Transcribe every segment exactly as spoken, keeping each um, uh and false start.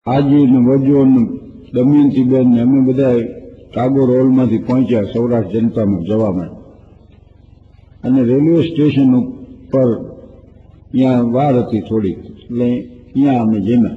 હાજી ને વજો ને દમયંતીબેન ને અમે બધા ટાગોર હોલમાંથી પહોંચ્યા સૌરાષ્ટ્ર જનતામાં જવામાં, અને રેલવે સ્ટેશન ઉપર ત્યાં વાર હતી થોડી, એટલે ત્યાં અમે જમ્યા.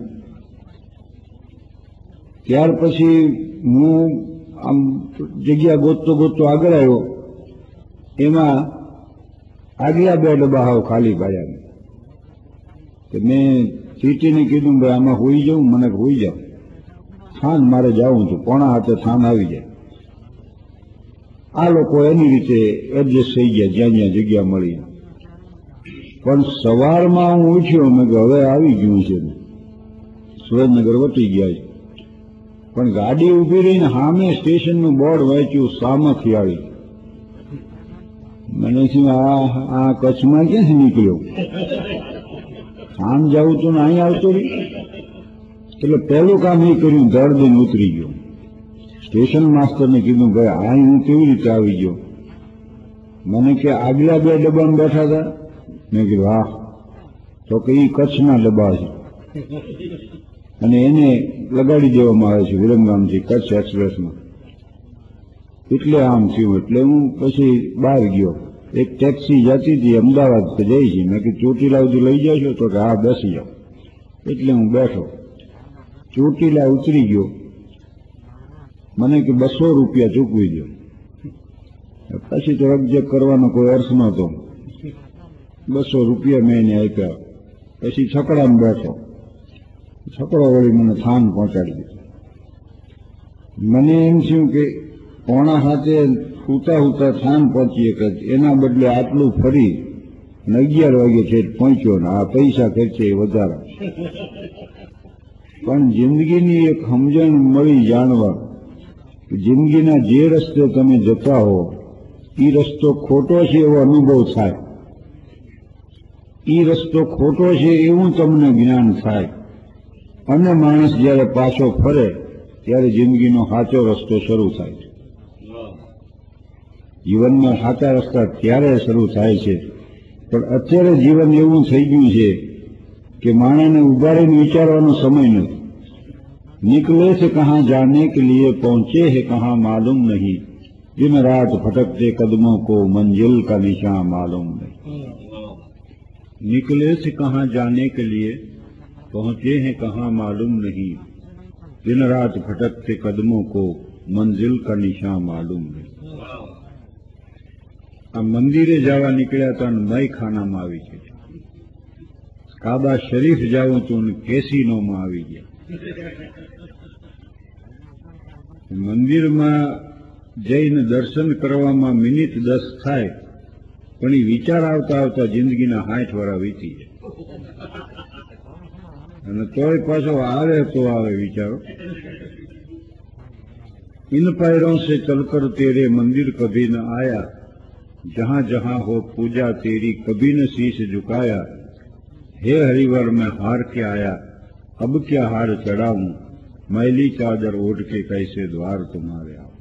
ત્યાર પછી હું આમ જગ્યા ગોતતો ગોતતો આગળ આવ્યો, એમાં આગલા બે ડબ્બા હાવ ખાલી પાડ્યા. મેં સીટીને કીધું ભાઈ આમાં હોઈ જાઉં, મને હોઈ જાઉં, થાન મારે જવું છું, પોણા હાથે થાન આવી જાય. આ લોકો એની રીતે એડજસ્ટ થઈ ગયા જ્યાં જ્યાં જગ્યા મળી. પણ સવારમાં હું ઉઠ્યો, મેં કે હવે આવી ગયું છે, સુરેન્દ્રનગર વટી ગયા છે. પણ ગાડી ઉભી રહીને સામે સ્ટેશનનું બોર્ડ વાંચ્યું સામખિયાળી. મને શું આ આ કચ્છમાં ક્યાંથી નીકળ્યો? આમ જવું તું ને અહીં આવતો રહી. એટલે પહેલું કામ એ કર્યું, ધડ દઈને ઉતરી ગયો. સ્ટેશન માસ્ટરને કીધું ભાઈ અહીં હું કેવી રીતે આવી ગયો? મને કે આગલા બે ડબ્બામાં બેઠા હતા. મેં કીધું હા. તો કે એ કચ્છના ડબ્બા છે અને એને લગાડી દેવામાં આવે છે વિરમગામથી કચ્છ એક્સપ્રેસમાં, એટલે આમ થયું. એટલે હું પછી બહાર ગયો. એક ટેક્સી જતી હતી અમદાવાદ જઈ છે. મેં કીધું ચોટીલા સુધી લઈ જશો? તો કે હા બેસી જાઓ. એટલે હું બેઠો. ચોટીલા ઉતરી ગયો. મને કે બસો રૂપિયા ચૂકવી દો. પછી તો રકજક કરવાનો કોઈ અર્થ નહોતો. બસો રૂપિયા મેં એને આપ્યા. પછી છકડામાં બેઠો. છકડો વળી મને થાન પહોંચાડી દીધો. મને એમ થયું કે પોણા હાથે ઉતા ઉતા થાન પહોંચીએ કે એના બદલે આટલું ફરી અગિયાર વાગે છે પહોંચ્યો ને આ પૈસા ખર્ચે એ વધારા. પણ જિંદગીની એક સમજણ મળી જાણવા, જિંદગીના જે રસ્તે તમે જતા હો એ રસ્તો ખોટો છે એવો અનુભવ થાય, એ રસ્તો ખોટો છે એવું તમને જ્ઞાન થાય. અને માણસ જયારે પાછો ફરે ત્યારે જિંદગીનો સાચો રસ્તો શરૂ થાય છે. જીવનમાં સાચા રસ્તા ત્યારે શરૂ થાય છે. પણ અત્યારે જીવન એવું થઈ ગયું છે કે માણસને ઉભા રહીને વિચારવાનો સમય નથી. निकले से कहाँ जाने के लिए पहुंचे है कहाँ मालूम नहीं, दिन रात भटकते कदमों को मंजिल का निशान मालूम नहीं. निकले से कहाँ जाने के लिए पहुंचे हैं कहाँ मालूम नहीं, दिन रात भटकते कदमों को मंजिल का निशान मालूम नहीं. આ મંદિરે જવા નીકળ્યા હતા ને મય ખાનામાં આવી છે. કાબા શરીફ જાવું તું ને કેસીનોમાં આવી ગયા. મંદિરમાં જઈને દર્શન કરવામાં મિનિટ દસ થાય, પણ એ વિચાર આવતા આવતા જિંદગીના સાઠ વર્ષ વીતી જાય. અને તોય પાછો આવે તો આવે વિચારો. इन पैरों से चलकर तेरे मंदिर कभी न आया, जहां जहां हो पूजा तेरी कभी न शीश झुकाया, हे हरिवर में हार के आया, अब क्या हार चढ़ाऊं, मैली चादर ओढ़ के कैसे द्वार तुम्हारे आओ.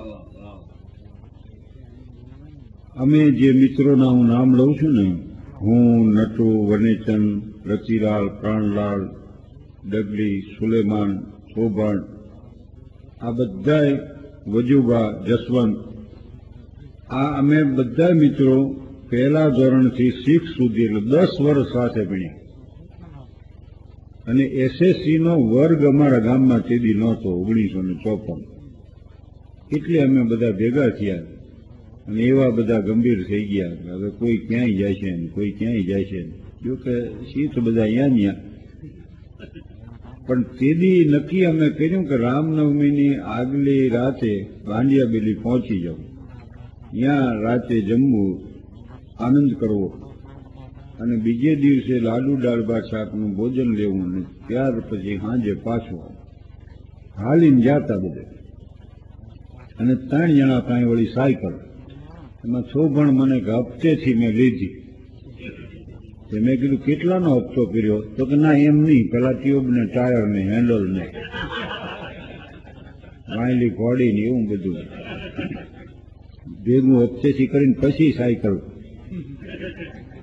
અમે જે મિત્રોના હું નામ લઉં છું ને, હું, નટુ, વનેચંદ, રચીલાલ, પ્રાણલાલ, ડગલી, સુલેમાન, શોભણ, આ બધાય, વજુબા, જસવંત, આ અમે બધા મિત્રો પહેલા ધોરણથી સિક્સ સુધી એટલે દસ વર્ષ સાથે ભણ્યા. અને એસએસસી નો વર્ગ અમારા ગામમાં તેદી નહોતો, ઓગણીસો ને ચોપન. એટલે અમે બધા ભેગા થયા અને એવા બધા ગંભીર થઈ ગયા. હવે કોઈ ક્યાંય જાય છે ને કોઈ ક્યાંય જાય છે. જો કે સી તો બધા અહીંયા ત્યાં. પણ તેદી નક્કી અમે કર્યું કે રામનવમીની આગલી રાતે ભાંડિયા બેલી પહોંચી જવું, ત્યાં રાતે જમવું, આનંદ કરવો, અને બીજે દિવસે લાડુ દાળ ભાત શાકનું ભોજન લેવું, અને ત્યાર પછી સાંજે પાછું હાલીને જાતા બધે. અને ત્રણ જણા કાંઈ વળી સાયકલ. એમાં શોભણ મને કે હપ્તેથી મેં લીધી. મેં કીધું કેટલાનો હપ્તો કર્યો? તો કે ના એમ નહીં, પેલા ટ્યુબ ને ટાયર ને હેન્ડલ ને વાયલી ઘોડી ને એવું બધું ભેગું હપ્તેથી કરીને પછી સાયકલ.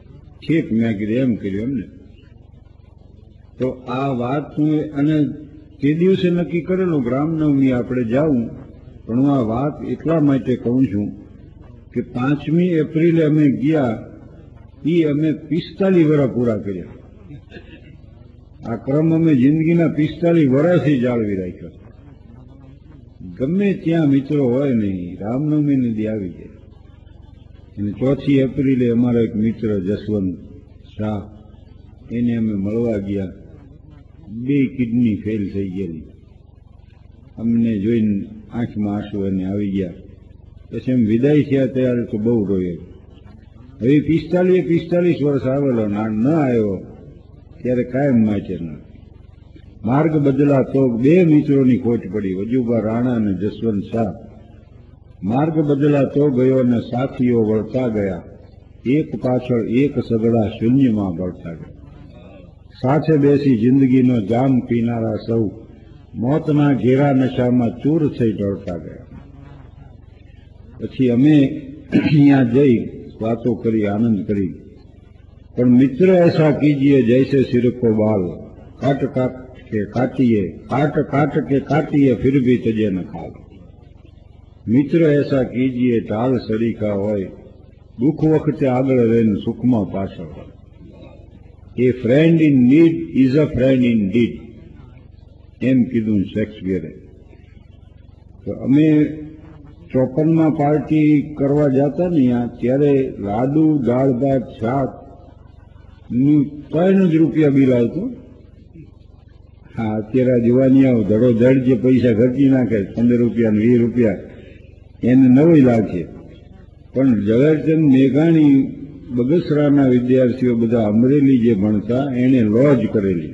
ઠીક, મેં કીધું એમ કર્યું એમને. તો આ વાત અને તે દિવસે નક્કી કરેલું રામનવમી આપણે જાવું, પણ હું આ વાત એટલા માટે કહું છું કે પાંચમી એપ્રિલે અમે ગયા, એ અમે પિસ્તાલીસ વર્ષ પૂરા કર્યા. આ ક્રમ અમે જિંદગીના પિસ્તાલીસ વર્ષથી જાળવી રાખ્યો. ગમે ત્યાં મિત્રો હોય નહીં, રામનવમી દી આવી જાય. અને ચોથી એપ્રિલે અમારો એક મિત્ર જસવંત શાહ, એને અમે મળવા ગયા. બે કિડની ફેલ થઈ ગયેલી. અમને જોઈને આંખમાં આંસુ એને આવી ગયા. પછી એમ વિદાય થયા ત્યારે તો બહુ રોયે. હવે પિસ્તાલીસ પિસ્તાલીસ વર્ષ આવેલો ન આવ્યો ત્યારે કાયમ માટે ન. માર્ગ બદલાતો બે મિત્રોની ખોટ પડી, વજુભા રાણા અને જસવંત શાહ. માર્ગ બદલાતો ગયો અને સાથીઓ વળતા ગયા, એક પાછળ એક સગડા શૂન્યમાં બળતા ગયા. સાથે બેસી જિંદગીનો જામ પીનારા સૌ મોતના ઘેરા નશામાં ચૂર થઈ ઢળતા ગયા. પછી અમે અહીંયા જઈ વાતો કરી, આનંદ કરી. પણ મિત્ર એસા કીજીએ જૈસે સિર કો બાલ, કાટ કાટ કે કાટીએ, કાટ કાટ કે કાટીએ ફિર ભી તજે ન ખાલ. મિત્ર એસા કીજીએ ઢાલ સરીખા હોય, દુઃખ વખતે આગળ રહીને સુખમાં પાછળ હોય. A friend in need is a friend indeed, એમ કીધું શેક્સપિયરે. તો અમે ચોપનમાં પાર્ટી કરવા જતા ને ત્યારે લાડુ, દાળ ભાત, શાક નું ત્રણ જ રૂપિયા બિલ આવતું. હા, અત્યારે જુવાનિયાઓ ધડો ધડ જે પૈસા ખર્ચી નાખે, પંદર રૂપિયા ને વીસ રૂપિયા, એને નવાઈ લાગશે. પણ ઝવેરચંદ મેઘાણી બગસરાના વિદ્યાર્થીઓ બધા અમરેલી જે ભણતા, એને લોજ કરેલી.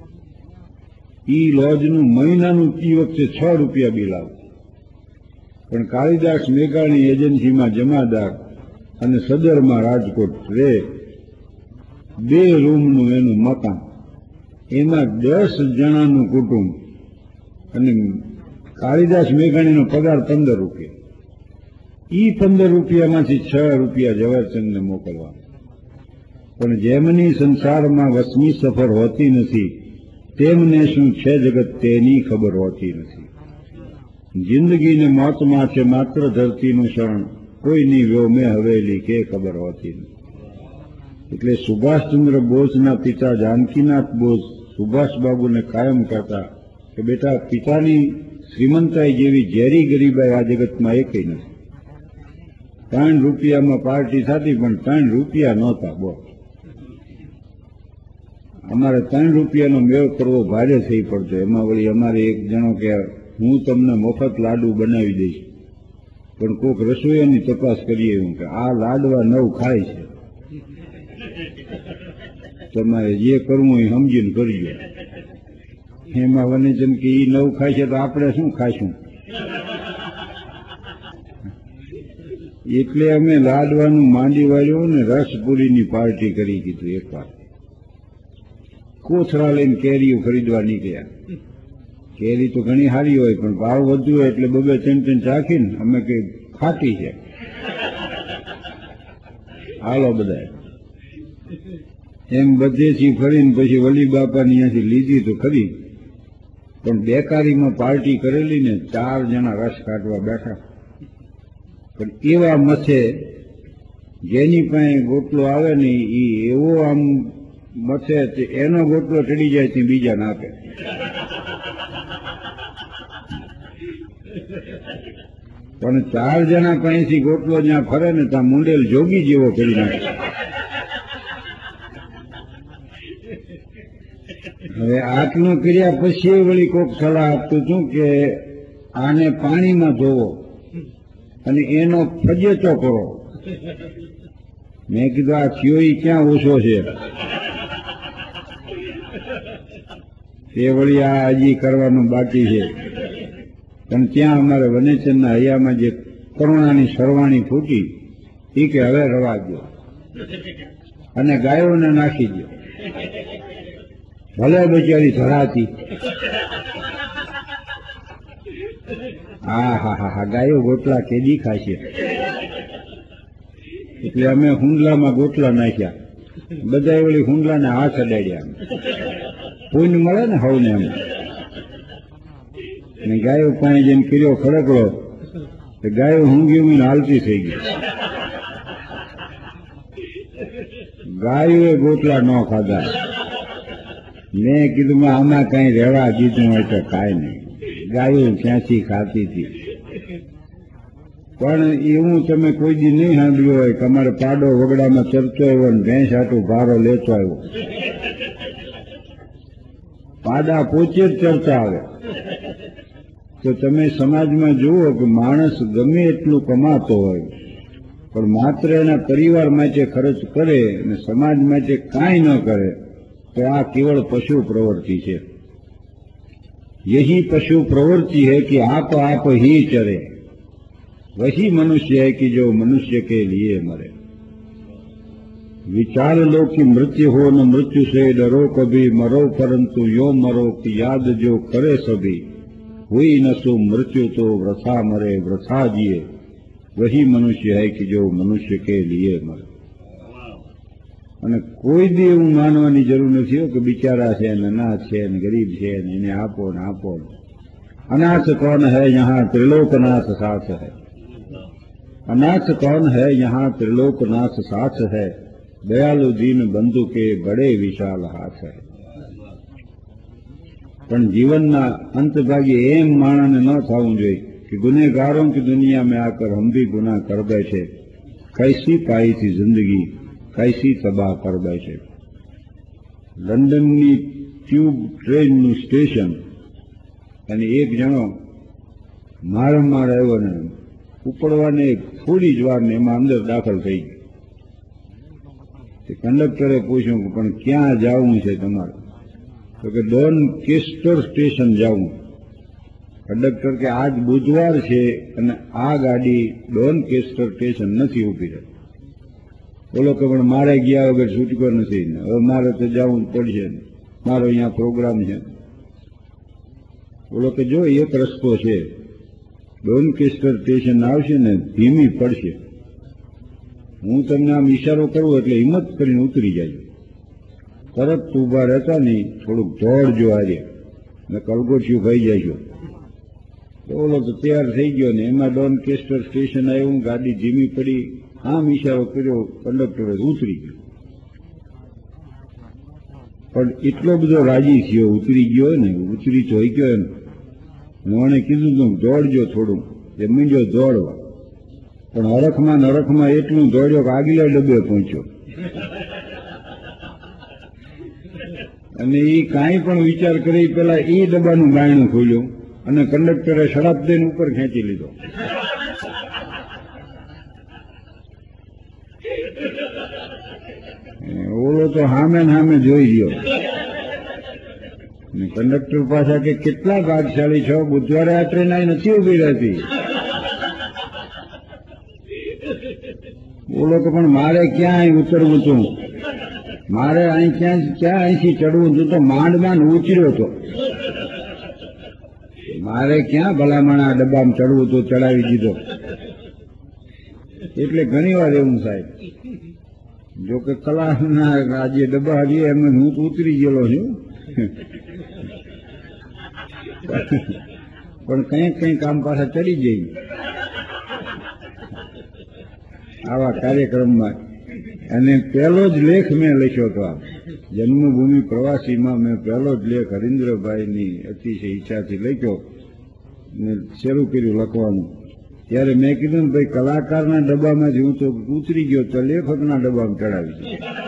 ઈ લોજનું મહિનાનું તી વખતે છ રૂપિયા બિલ આવતું. પણ કાળીદાસ મેઘાણી એજન્સીમાં જમાદાર અને સદરમાં રાજકોટ રે, બે રૂમનું એનું મકાન, એમાં દસ જણાનું કુટુંબ, અને કાળીદાસ મેઘાણીનો પગાર પંદર રૂપિયા. ઈ પંદર રૂપિયામાંથી છ રૂપિયા ઝવેરચંદને મોકલવા. પણ જેમની સંસારમાં વસમી સફર હોતી નથી, તેમને શું છે જગત તેની ખબર હોતી નથી. જિંદગીને મોતમાં છે માત્ર ધરતીનું શરણ, કોઈની વ્યોમે હવેલી કે ખબર હોતી નથી. એટલે સુભાષચંદ્ર બોઝના પિતા જાનકીનાથ બોઝ સુભાષબાબુને કાયમ કહેતા કે બેટા, પિતાની શ્રીમંતાઈ જેવી ઝેરી ગરીબાઈ આ જગતમાં એકેય નથી. ત્રણ રૂપિયામાં પાર્ટી થતી, પણ ત્રણ રૂપિયા નહોતા. બો અમારે ત્રણ રૂપિયાનો મેળ કરવો ભારે થઈ પડતો. એમાં વળી અમારે એક જણો કે હું તમને મફત લાડુ બનાવી દઈશ, પણ કોઈક રસોઈયાની તપાસ કરીએ એવું કે આ લાડવા નવ ખાય છે, તમારે જે કરવું એ સમજીને કરજો. એમાં વનેચંદ કે એ નવ ખાય છે તો આપણે શું ખાઈશું? એટલે અમે લાડવાનું માંડી વાળ્યું ને રસપુરીની પાર્ટી કરી કીધું. એક વાર કોથળા લઈને કેરીઓ ખરીદવા નીકળ્યા. કેરી તો ઘણી સારી હોય, પણ ભાવ વધુ હોય એટલે બબે ત્રણ ત્રણ ચાખીને અમે કઈ ખાટી છે, હાલો બધા એમ બધેથી ફરીને પછી વલી બાપાની ત્યાંથી લીધી તો ખરી. પણ બેકારીમાં પાર્ટી કરેલી ને ચાર જણા રસ કાઢવા બેઠા. પણ એવા મથે જેની પાસે ગોટલો આવે ને એ એવો આમ મથે, એનો ગોટલો ચડી જાય તે બીજા નાખે. પણ ચાર જણા પાસેથી ગોટલો જ્યાં ફરે ને ત્યાં મુંડેલ જોગી જેવો કરી નાખે. હવે આટલું કર્યા પછી વળી કોઈક સલાહ આપતું હતું કે આને પાણીમાં ધોવો અને એનો ફજેતો કરો. મેં કીધું આ થયો ઈ ક્યાં ઓછો છે? તે વળી આ હજી કરવાનું બાકી છે. પણ ત્યાં અમારે વનેચંદના હૈયામાં જે કરુણાની સરવાણી ફૂટી, એ કે હવે રવા દો અને ગાયોને નાખી દો. ભલે બચારી ધરાતી. હા હા હા હા ગાયો ગોટલા કેદી ખાશે? એટલે અમે હુંડલામાં ગોટલા નાખ્યા. બધા વળી હુંડલાને હાથ અડાડ્યા. પુણ્ય મળે ને હવને એમ. ને ગાયો પાસે જઈને કર્યો ખડકડો તો ગાયો ઊંઘી ઊંઘીને હાલતી થઈ ગઈ. ગાયોએ ગોટલા ન ખાધા. મેં કીધું આમાં કઈ રહેવા દીધું હોય તો કાંઈ નહીં, ગાયો ક્યાંથી ખાતી હતી. પણ એવું તમે કોઈ દી નહીં સાંભળ્યું હોય કે અમારે પાડો વગડામાં ચરતો આવ્યો ને ભેંસ હાટું ભારો લેતો આવ્યો. પાડા પોચે જ ચરતા આવે. તો તમે સમાજમાં જુઓ કે માણસ ગમે એટલું કમાતો હોય પણ માત્ર એના પરિવાર માટે ખર્ચ કરે અને સમાજ માટે કાંઈ ન કરે તો આ કેવળ પશુ પ્રવૃત્તિ છે. યહી પશુ प्रवृत्ति है कि आप आप ही चरे, वही मनुष्य है कि जो मनुष्य के लिए मरे. विचार लो कि मृत्यु हो न मृत्यु से डरो कभी, मरो परंतु यो मरो कि याद जो करे सभी. हुई न सो मृत्यु तो वृथा मरे वृथा जिए, वही मनुष्य है कि जो मनुष्य के लिए मरे. અને કોઈ દી એવું માનવાની જરૂર નથી કે બિચારા છે ને અનાથ છે ને ગરીબ છે ને એને આપો ને આપો. અનાથ કોણ હૈ યહાં ત્રિલોકનાથ સાથ હૈ, અનાથ કોણ હૈ યહાં ત્રિલોકનાથ સાથ હૈ, દયાલુ દીન બંધુ કે બડે વિશાલ હાથ હૈ. પણ જીવનના અંતભાગે એમ માણસને ન થવું જોઈએ કે ગુનેગારોं की दुनिया में आकर हम भी गुनाह कर बैठे, कैसी पाई थी जिंदगी कैसी तबाह कर बैठे. લંડનની ટ્યુબ ટ્રેનનું સ્ટેશન અને એક જણો મારમાર આવ્યો ને ઉપડવાને થોડી જ વાર ને એમાં અંદર દાખલ થઈ ગયો. કંડક્ટરે પૂછ્યું કે પણ ક્યાં જવું છે તમારે? તો કે ડોન કેસ્ટર સ્ટેશન જવું. કંડક્ટર કે આજ બુધવાર છે અને આ ગાડી ડોન કેસ્ટર સ્ટેશન નથી ઉભી રહી. બોલો કે પણ મારે ગયા વગર છૂટકો નથી ને હવે મારે તો જવું પડશે, મારો અહીંયા પ્રોગ્રામ છે. બોલો કે જો એક રસ્તો છે, ડોનકેસ્ટર સ્ટેશન આવશે ને ધીમી પડશે, હું તમને આમ ઈશારો કરું એટલે હિંમત કરીને ઉતરી જાય. તરત ઉભા રહેતા નહીં, થોડુંક દોડજો આજે ને કલગોટિયું ખાઈ જાય. તો બોલો તો તૈયાર થઈ ગયો ને એમાં ડોનકેસ્ટર સ્ટેશન આવ્યું, ગાડી ધીમી પડી, આમ ઈશારો કર્યો, કંડક્ટરે ઉતરી ગયો. પણ એટલો બધો રાજી થયો, ઉતરી ગયો ને ઉતરી તો ગયો એમ. મને કીધું તું દોડજો થોડું, એ મીંડ્યો દોડવા. પણ હરખમાં નરખમાં એટલું દોડ્યો કે આગલા ડબ્બે પહોંચ્યો. અને એ કાંઈ પણ વિચાર કરી પેલા એ ડબ્બાનું બાયણું ખોલ્યું અને કંડક્ટરે શરાબ દઈને ઉપર ખેંચી લીધો. ઓલો તો હામે ને હામે જોઈ ગયો. કંડક્ટર પાછા કે કેટલા ભાગશાળી છો, બુધવારે આ ટ્રેન અહીં નથી ઉભી રહેતી. બોલો કે પણ મારે ક્યાં અહીં ઉતરવું હતું, મારે અહીં ક્યાં ક્યાં અહીંથી ચડવું હતું, તો માંડ માંડ ઉતર્યો હતો. મારે ક્યાં ભલામણ આ ડબ્બામાં ચડવું તો ચડાવી દીધો. એટલે ઘણી વાર એવું થાય. જોકે કલાકના આજે ડબ્બા હજી એમ હું તો ઉતરી ગયેલો છું, પણ કંઈક કંઈક કામ પાછા ચડી જઈ. આવા કાર્યક્રમમાં અને પહેલો જ લેખ મેં લખ્યો હતો, આ જન્મભૂમિ પ્રવાસીમાં મેં પહેલો જ લેખ હરીન્દ્રભાઈની અતિશય ઈચ્છાથી લખ્યો ને શરૂ કર્યું લખવાનું. ત્યારે મેં કીધું ને ભાઈ કલાકારના ડબ્બામાંથી હું તો ઉતરી ગયો, તો લેખકના ડબ્બામાં ચડાવી.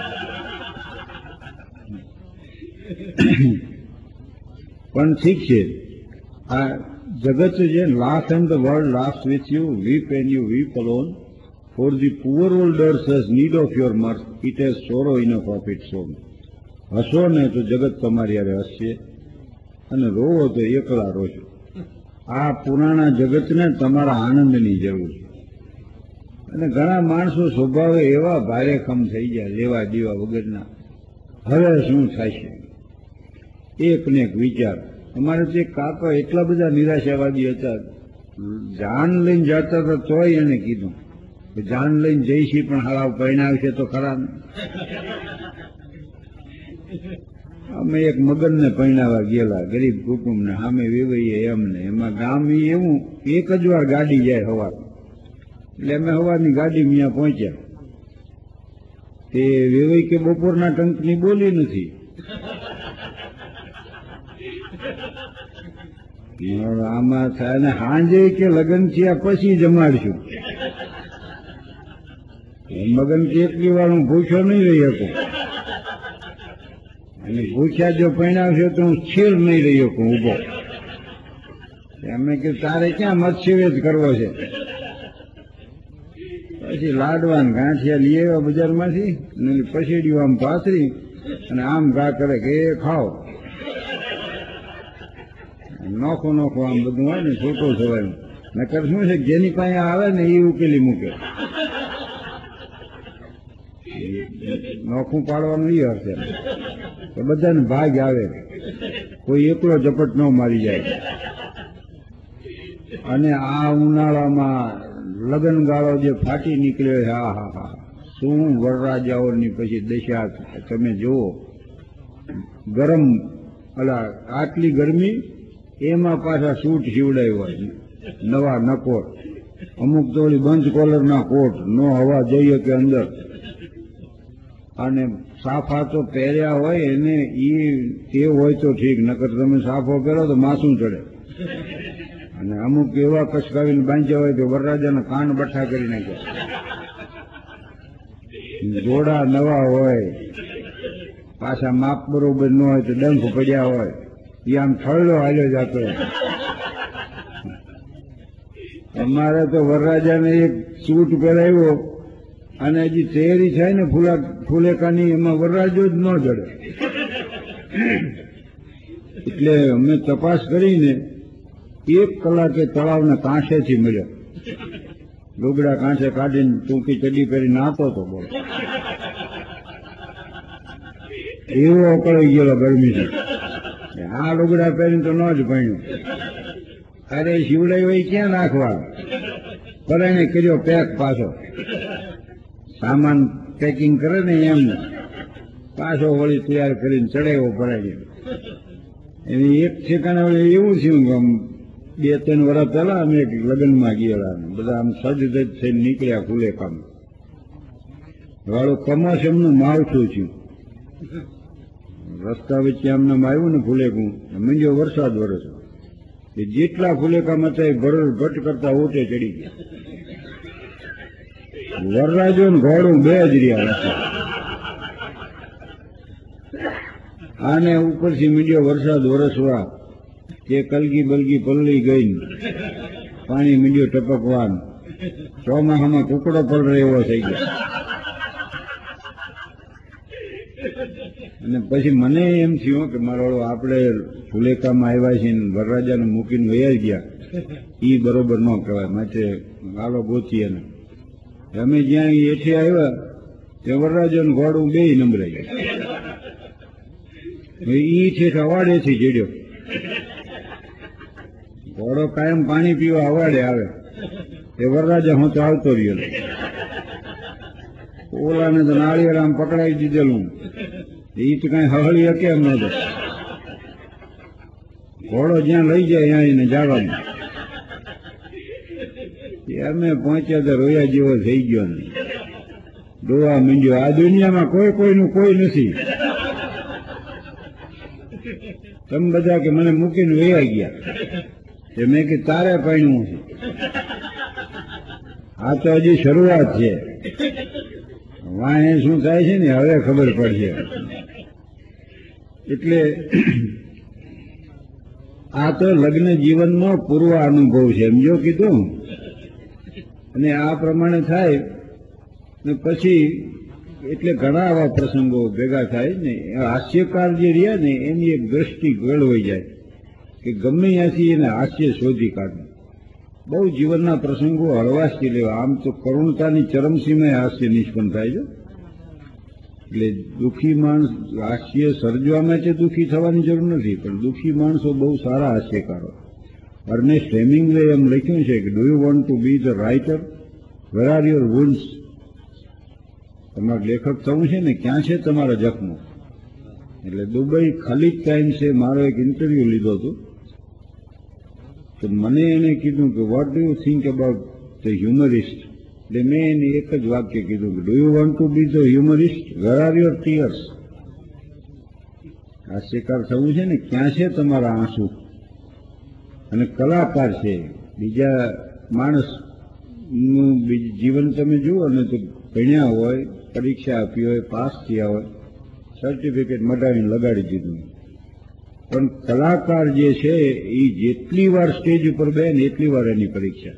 પણ ઠીક છે, આ જગત છે, laugh and the world laugh with you, weep and you weep alone, for the poor olders has need of your mirth, it has sorrow enough of its own. હસો ને તો જગત તમારી યારે હસશે અને રોવો તો એકલા રોશો. આ પુરાણા જગતને તમારા આનંદની જરૂર છે. અને ઘણા માણસો સ્વભાવે એવા ભારેખમ થઈ ગયા લેવા દેવા વગરના. હવે શું થશે? એક ને એક વિચાર. અમારે જે કાકા એટલા બધા નિરાશાવાદી હતા, જાન લઈને જતા હતા તોય એને કીધું કે જાન લઈને જઈશી પણ હળાવ પરિણાવશે તો ખરા. અમે એક મગનને પરણાવા ગયેલા ગરીબ કુટુંબને, સામે વેવાઈએ એમને. એમાં ગામ એવું એક જ વાર ગાડી જાય સવાર, એટલે અમે સવારની ગાડી ત્યાં પહોંચ્યા. તે વેવાઈ કે બપોરના ટંકની બોલી નથી. આમાં થાય ને સાંજે કે લગ્ન થયા પછી જમાડશું. મગન કે એટલી વાર હું ભૂખ્યો નહીં રહી શકું, અને ભૂખ્યા જો પરણાવશે તો હું સ્થિર નહીં રહી શકું ઉભો. અમે કે તારે ક્યાં મત્સ્યવેદ કરવો છે? પછી લાડવા ને ગાંઠિયા લઈ આવ્યા બજારમાંથી, પછીડ્યું આમ પાથરી અને આમ ઘા કરે કે એ ખાઓ. નોખું નોખું આમ બધું હોય ને છોટું થવાયું. નકર શું છે, જેની પાસે આવે ને એ ઉકેલી મૂકે. નોખું પાડવાનું એ હશે તો બધાને ભાગ આવે, કોઈ એકલો ઝપટ ન મારી જાય. અને આ ઉનાળામાં લગ્ન ગાળો જે ફાટી નીકળ્યો છે, હા હા હા શું વરરાજાઓની પછી દશા તમે જુઓ. ગરમ અલા આટલી ગરમી, એમાં પાછા સૂટ સીવડાય હોય નવા નકોર, અમુક તો ઓલી બંધ કોલરના કોટ, નો હવા જઈએ કે અંદર. અને સાફા તો પહેર્યા હોય એને ઈ ટેવ હોય તો ઠીક, નકર તમે સાફો પહેરો તો માથું ચડે. અને અમુક એવા કચકાવીને બાંધ્યા હોય કે વરરાજાના કાન બઠ્ઠા કરી નાખ્યા. જોડા નવા હોય, પાછા માપ બરોબર ન હોય તો ડંખ પડ્યા હોય, એ આમ ઠળલો હાલ્યો જતો. અમારે તો વરરાજાને એક સૂટ પહેરાવ્યો અને હજી તૈયારી થાય ને ફૂલા ફૂલેકાની, એમાં વરરાજો જ ન જડે. એટલે અમે તપાસ કરીને એક કલાકે તળાવના કાંઠેથી મળ્યો. લુગડા કાંઠે કાઢીને ટૂંકી ચડી પહેરી નાતો હતો. બોલો, એવો અકળાઈ ગયેલો ગરમીથી. આ લુગડા પહેરીને તો ન જ ભણ્યું. અરે શિવડાઈ હોય ક્યાં નાખવા? પરાણે કર્યો પેક પાછો. સામાન પેકિંગ કરે ને એમ પાછો વળી તૈયાર કરીને ચડાવ્યો પરાણે. એની એક ઠેકાણે વળી એવું થયું કે બે ત્રણ વર્ષ પહેલા અમે લગ્નમાં ગયેલા, બધા આમ સજ ધજ થઈને નીકળ્યા ફુલેકામ. વાળું કમોસ એમનું માવઠું થયું. રસ્તા વચ્ચે આમને આવ્યું ને ફુલેકું, મંજો વરસાદ વરસ્યો. જેટલા ફુલેકામાં હતા એ ભરલ ભટ કરતા ઓટે ચડી ગયા. વરરાજો ને ઘોડું બે જ રહ્યા. આને ઉપરથી મીડિયો વરસાદ વરસવા કે કલગી બલગી પલળી ગઈ, પાણી મીડિયો ટપકવાન, ચોમાસામાં કુકડો પડ એવો થઈ ગયો. અને પછી મને એમ થયું કે મારો આપણે ફુલેકામાં આવ્યા છીએ વરરાજાને મૂકીને વયા ગયા, એ બરોબર ન કહેવાય, માટે ગાલો ગોતી. એને અમે જ્યાં એઠી આવ્યા ત્યાં વરરાજાનું ઘોડું બે નંબરાઈ ગયા. ઈ છે અવાડેથી ચડ્યો. ઘોડો કાયમ પાણી પીવા અવાડે આવે, એ વરરાજા હું તો આવતો રહ્યો. ઓલાને તો નાળિયેર આમ પકડાઈ દીધેલું, એ તો કઈ હહળી શકે એમ નતો. ઘોડો જ્યાં લઈ જાય ત્યાં એને જવાનું. અમે પહોંચ્યા તો રોયા જેવો થઈ ગયો ને રોવા માંડ્યો. આ દુનિયામાં કોઈ કોઈનું કોઈ નથી. તમે બધા કે મને મૂકીને વયા ગયા, મેં કે તારે પાણ્યું છે. આ તો હજી શરૂઆત છે, વાહે શું થાય છે ને હવે ખબર પડશે. એટલે આ તો લગ્ન જીવનનો પૂર્વ અનુભવ છે એમ જો કીધું. અને આ પ્રમાણે થાય ને પછી એટલે ઘણા આવા પ્રસંગો ભેગા થાય ને. હાસ્યકાર જે રહ્યા ને એની એક દ્રષ્ટિ ગળવાઈ જાય કે ગમે ત્યાંથી એને હાસ્ય શોધી કાઢે. બહુ જીવનના પ્રસંગો હળવાશથી લેવા. આમ તો કરુણતાની ચરમસીમાએ હાસ્ય નિષ્પન્ન થાય છે. એટલે દુઃખી માણસ હાસ્ય સર્જવા માટે દુઃખી થવાની જરૂર નથી, પણ દુઃખી માણસો બહુ સારા હાસ્યકારો. અર્નેસ્ટ હેમિંગ્વે એમ લખ્યું છે કે do you want to be the writer, where are your wounds? તમારે લેખક થવું છે ને ક્યાં છે તમારા જખમો? એટલે દુબઈ ખાલિદ ટાઈમ્સે મારો એક ઇન્ટરવ્યુ લીધો હતો, તો મને એને કીધું કે what do you think about the humorist? એટલે મેં એને એક જ વાક્ય કીધું કે do you want to be the humorist? Where are your tears? હાસ્યકાર થવું છે ને, ક્યાં છે તમારા આંસુ? અને કલાકાર છે, બીજા માણસનું જીવન તમે જુઓ ને તો ભણ્યા હોય, પરીક્ષા આપી હોય, પાસ થયા હોય, સર્ટિફિકેટ મટાવીને લગાડી દીધું, પણ કલાકાર જે છે એ જેટલી વાર સ્ટેજ ઉપર બે ને એટલી વાર એની પરીક્ષા,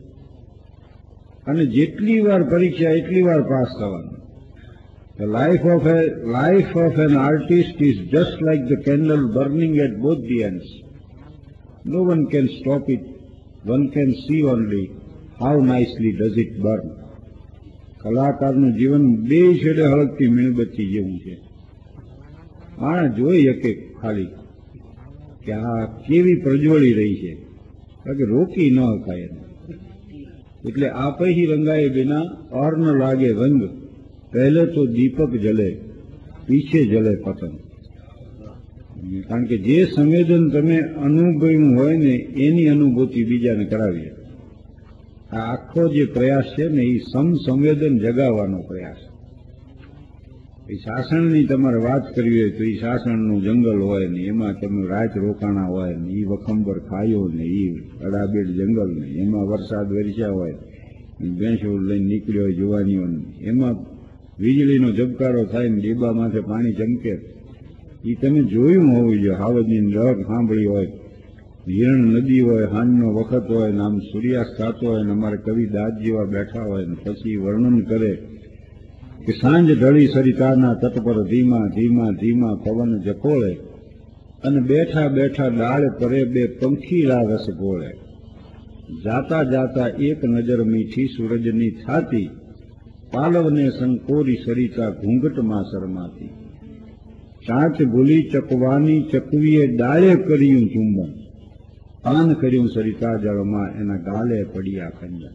અને જેટલી વાર પરીક્ષા એટલી વાર પાસ થવાનું. The life of a life of an artist is just like the candle burning at both the ends. No one can stop it. One can see only how nicely does it burn. કલાકારનું જીવન બે છેડે હળગતી મીણબત્તી જેવું છે. આ જોઈ શકે ખાલી કે આ કેવી પ્રજ્વળી રહી છે, કારણ કે રોકી ન શકાય એને. એટલે આ પછી રંગાએ બિના ઓર ન લાગે રંગ, પહેલે તો દીપક જલે પીછે જલે પતંગ. કારણ કે જે સંવેદન તમે અનુભવ્યું હોય ને એની અનુભૂતિ બીજાને કરાવીએ. આ આખો જે પ્રયાસ છે ને એ સમ સંવેદન જગાવવાનો પ્રયાસ. એ શાસનની તમારે વાત કરવી હોય તો એ શાસનનું જંગલ હોય ને એમાં તમે રાત રોકાણા હોય ને એ વખંબર ખાયો ને એ અડાબેડ જંગલ ને એમાં વરસાદ વરસ્યા હોય, ભેંસો લઈને નીકળ્યો હોય જુવાનીઓ, એમાં વીજળીનો ઝબકારો થાય ને ડીબા માથે પાણી ચમકે, એ તમે જોયું હોવું જોઈએ. હાવજની રગ સાંભળી હોય, હિરણ નદી હોય, હાંજનો વખત હોય ને આમ સૂર્યાસ્ત થતો હોય ને અમારે કવિ દાદ જેવા બેઠા હોય ને પછી વર્ણન કરે કે સાંજ ઢળી સરિતાના તટ પર ધીમા ધીમા ધીમા પવન જકોળે, અને બેઠા બેઠા ડાળ પરે બે પંખીલા રસ ગોળે, જાતા જાતા એક નજર મીઠી સૂરજની થાતી, પાલવને સંકોરી સરિતા ઘૂંઘટમાં શરમાતી, ચાંચ ભૂલી ચકવાની ચકવીએ ડાળે કર્યું ચુંબન, પાન કર્યું સરિતા જળમાં એના ગાલે પડ્યા ખંજન.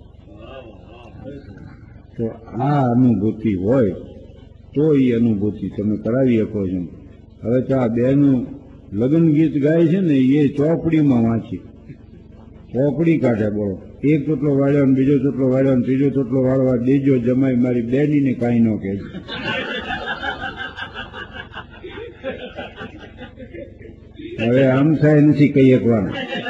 તો આ અનુભૂતિ હોય તો એ અનુભૂતિ તમે કરાવી શકો છો. હવે તો આ બેનું લગ્ન ગીત ગાય છે ને એ ચોપડીમાં વાંચી ચોપડી કાઢે, બોલો એક ચોટલો વાળ્યો ને બીજો ચોટલો વાળ્યો ને ત્રીજો ચોટલો વાળવા દેજો જમાઈ મારી બેનીને કાંઈ ન કહે. હવે આમ થાય નથી કહી શકવાનું.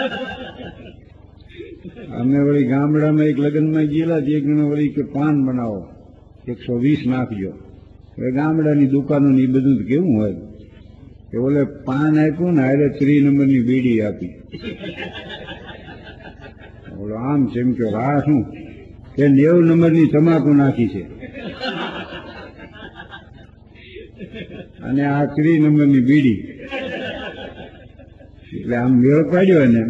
અમે વળી ગામડામાં એક લગ્નમાં ગયેલા, એક જણા વળી કે પાન બનાવો એકસો વીસ નાખજો. હવે ગામડાની દુકાનો ની બધું કેવું હોય કે ઓલે પાન આપ્યું ને હારે ત્રી નંબરની બીડી આપી, ઓલો આમ ચમક્યો, આ શું કે નેવું નંબરની તમાકુ નાખી છે અને આ ત્રી નંબરની બીડી. એટલે આમ મેળ પાડ્યો ને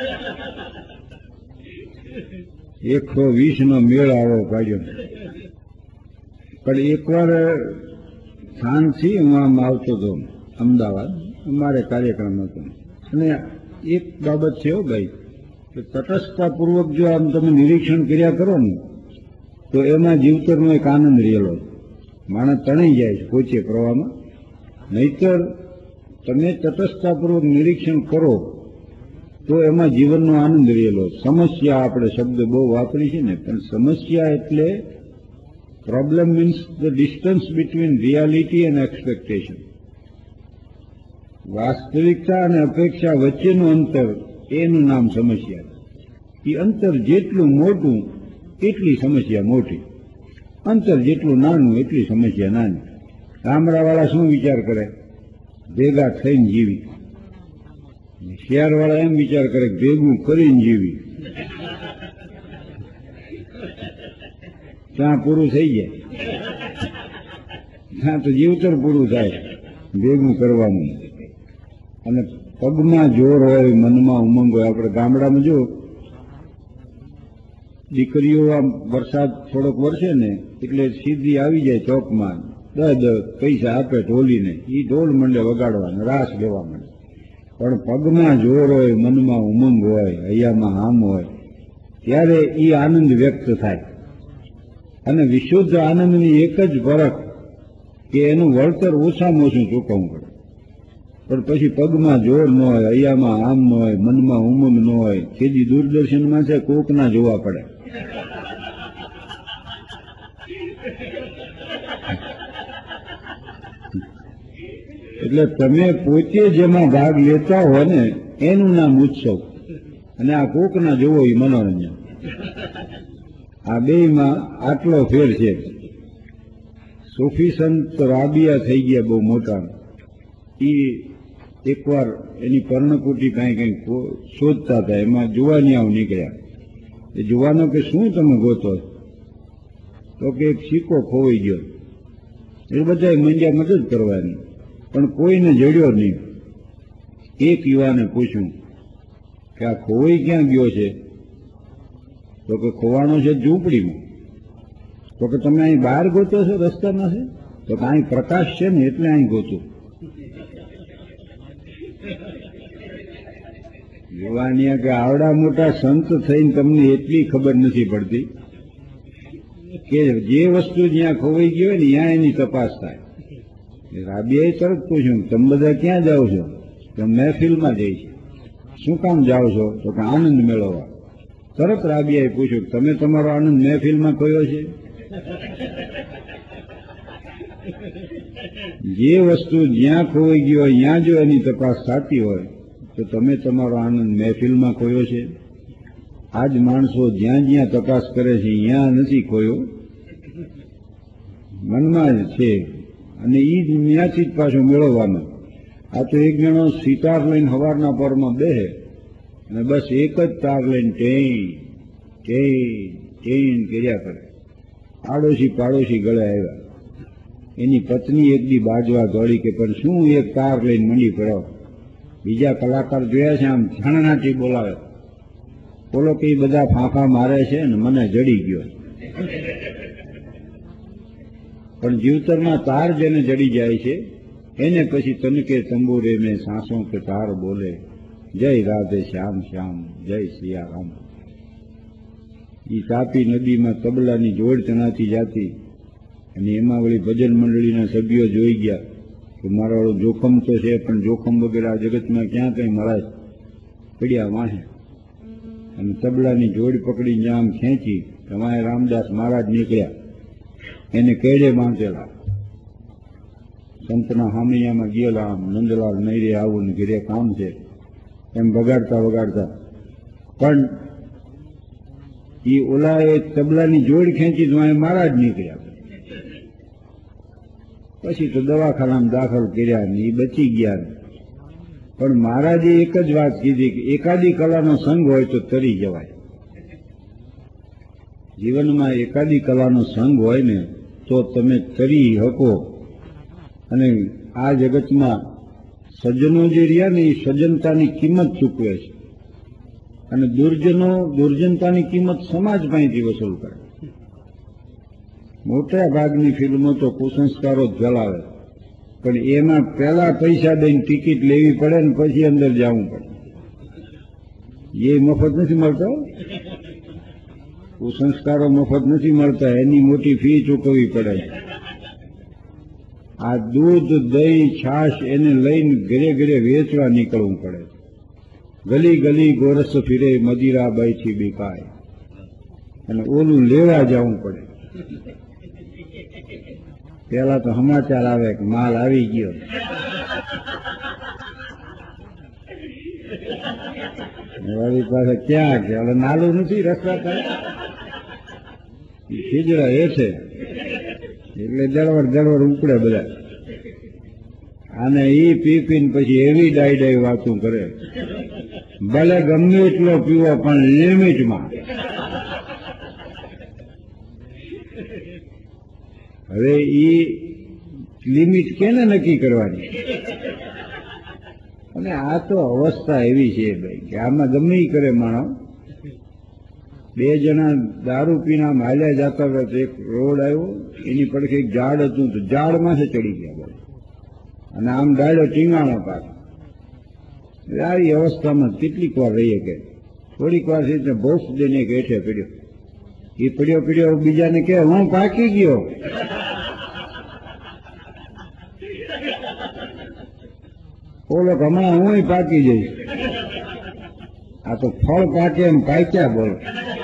એકસો વીસ નો મેળ આવો પાડ્યો. પણ એકવાર સાંજથી હું આમ આવતો હતો અમદાવાદ, અમારે કાર્યક્રમ હતો, અને એક બાબત છે હો ભાઈ કે તટસ્થતાપૂર્વક જો આમ તમે નિરીક્ષણ કર્યા કરો ને તો એમાં જીવતરનો એક આનંદ રહેલો. માણસ તણાઈ જાય છે પહોંચે પ્રવાહમાં. નહીતર તમે તટસ્થતાપૂર્વક નિરીક્ષણ કરો તો એમાં જીવનનો આનંદ રહેલો. સમસ્યા આપણે શબ્દ બહુ વાપરી છે ને, પણ સમસ્યા એટલે problem means the distance between reality and expectation. વાસ્તવિકતા અને અપેક્ષા વચ્ચેનું અંતર, એનું નામ સમસ્યા. એ અંતર જેટલું મોટું એટલી સમસ્યા મોટી, અંતર જેટલું નાનું એટલી સમસ્યા નાની. ગામડાવાળા શું વિચાર કરે? ભેગા થઈને જીવી. શહેરવાળા એમ વિચાર કરે ભેગું કરીને જીવી, ત્યાં પૂરું થઈ જાય, ત્યાં તો જીવતર પૂરું થાય ભેગું કરવાનું. અને પગમાં જોર હોય, મનમાં ઉમંગ હોય. આપણે ગામડામાં જો દીકરીઓ આમ વરસાદ થોડોક વરસે ને એટલે સીધી આવી જાય ચોકમાં, દસ દસ પૈસા આપે ઢોલીને, એ ઢોલ મંડે વગાડવાને, રાસ લેવા માંડે. પણ પગમાં જોર હોય, મનમાં ઉમંગ હોય, હૈયામાં હામ હોય, ત્યારે એ આનંદ વ્યક્ત થાય. અને વિશુદ્ધ આનંદની એક જ ફરક કે એનું વળતર ઓછામાં ઓછું ચૂકવવું પડે. પણ પછી પગમાં જોર ન હોય, હૈયામાં આમ ન હોય, મનમાં ઉમંગ ન હોય, કેદી દૂરદર્શનમાં છે કોક ના જોવા પડે. એટલે તમે પોતે જેમાં ભાગ લેતા હોય ને એનું નામ ઉત્સવ, અને આ કોક ના જોવો એ મનોરંજન. આ બેમાં આટલો ફેર છે. સૂફી સંત રાબિયા થઈ ગયા બહુ મોટા. એ એકવાર એની પર્ણકુટી કાંઈ કંઈક શોધતા હતા, એમાં જુવાનિયાઓ નીકળ્યા. એ જુવાનો કે શું તમે ગોતો? તો કે એક સિક્કો ખોવાઈ ગયો. એ બધા મંડ્યા મદદ કરવાની, પણ કોઈને જડ્યો નહીં. એક યુવાને પૂછ્યું કે આ ખોવાઈ ક્યાં ગયો છે? તો કે ખોવાનો છે ઝૂંપડીમાં. તો કે તમે અહીં બહાર ગોતો છો, રસ્તામાં છે? તો કે અહીં પ્રકાશ છે ને એટલે અહીં ગોતું. યુવાનીએ કે આવડા મોટા સંત થઈને તમને એટલી ખબર નથી પડતી કે જે વસ્તુ જ્યાં ખોવાઈ ગઈ હોય ને ત્યાં એની તપાસ થાય. રાબિયાએ તરત પૂછ્યું તમે બધા ક્યાં જાઓ છો? તો મહેફિલમાં જઈ છે. શું કામ જાઓ છો? તો કે આનંદ મેળવવા. તરત રાબિયાએ પૂછ્યું તમે તમારો આનંદ મહેફિલમાં ખોયો છે? જે વસ્તુ જ્યાં ખોવાઈ ગઈ હોય ત્યાં જો એની તપાસ થતી હોય તો તમે તમારો આનંદ મહેફિલમાં ખોયો છે? આજ માણસો જ્યાં જ્યાં તપાસ કરે છે ત્યાં નથી ખોયો, મનમાં જ છે, અને એ જ ત્યાંથી જ પાછો મેળવવાનો. આ તો એક જણો સિતાર લઈને સવારના પરમાં બેસે અને બસ એક જ તાર લઈને ટેન ટેન ટેન કર્યા કરે. આડોશી પાડોશી ગળે આવ્યા. એની પત્ની એક દી બાજવા દોડી કે પણ શું એક તાર લઈને મંડી પડો? બીજા કલાકાર જોયા છે આમ છાણાટી બોલાવે, બોલો કે બધા ફાંફા મારે છે ને મને જડી ગયો. પણ જીવતરમાં તાર જેને જડી જાય છે એને પછી તનકે તંબુરે મેં સાંસો કે તાર બોલે, જય રાધે શ્યામ શ્યામ જય સિયારામ. ઈ તાપી નદીમાં તબલાની જોડ ચણાતી જાતી, અને એમાં વળી ભજન મંડળીના સભ્યો જોઈ ગયા કે મારો જોખમ તો છે પણ જોખમ વગેરે આ જગતમાં ક્યાં કઈ મળે. પડ્યા વાહે અને તબલાની જોડ પકડી આમ ખેંચી તમારે રામદાસ મહારાજ નીકળ્યા, એને કેડે બાંધેલા. સંતના હામિયામાં ગયેલા, આમ નંદલાલ નૈરે આવું ને ઘરે કામ છે એમ વગાડતા વગાડતા. પણ એ ઓલાએ તબલાની જોડ ખેંચી તો મહારાજ નીકળ્યા. પછી તો દવાખાનામાં દાખલ કર્યા ને એ બચી ગયા. પણ મહારાજે એક જ વાત કીધી કે એકાદી કલાનો સંગ હોય તો તરી જવાય. જીવનમાં એકાદી કલાનો સંગ હોય ને તો તમે તરી શકો. અને આ જગતમાં સજ્જનો જે રહ્યા ને એ સજ્જનતાની કિંમત ચૂકવે છે, અને દુર્જનો દુર્જનતાની કિંમત સમાજ પાસેથી વસૂલ કરે. મોટા ભાગની ફિલ્મો તો કુસંસ્કારો જ ફેલાવે, પણ એમાં પહેલા પૈસા દઈને ટિકિટ લેવી પડે ને પછી અંદર જવું પડે. એ મફત નથી મળતા. કુસંસ્કારો મફત નથી મળતા, એની મોટી ફી ચૂકવવી પડે. આ દૂધ દહીં છાશ એને લઈને ઘરે ઘરે વેચવા નીકળવું પડે. ગલી ગલી ગોરસ ફિરે મદિરા બાઈથી બીકાય, અને ઓલું લેવા જવું પડે. પેલા તો સમાચાર આવે કે માલ આવી ગયો. વળી પાસે ક્યાં છે હવે નાલું નથી રસ્તા પર ખીજડા એ છે એટલે દળવડ દળવડ ઉપડે બધા. અને ઈ પી પીને પછી એવી ડાઈ ડાઈ વાતું કરે, ભલે ગમે એટલો પીવો પણ લિમિટમાં. હવે ઈ લિમિટ કેને નક્કી કરવાની? અને આ તો અવસ્થા એવી છે ભાઈ કે આમાં ગમે ઈ કરે માણસ. બે જણા દારૂ પીને આમ હાલ્યા જતા હતા તો એક રોડ આવ્યો, એની પડખે એક ઝાડ હતું તો ઝાડમાં છે ચડી ગયા ભાઈ, અને આમ ડાળ્યો ટીંગાણો પાક. આવી અવસ્થામાં કેટલીક વાર રહીએ કે થોડીક વાર છે ભોસ દઈને એક હેઠે પડ્યો. એ પડ્યો પડ્યો બીજાને કે હું પાકી ગયો. ઓલો કે હમણાં હું પાકી જઈશ. આ તો ફળ પાકે એમ પાક્યા બોલો.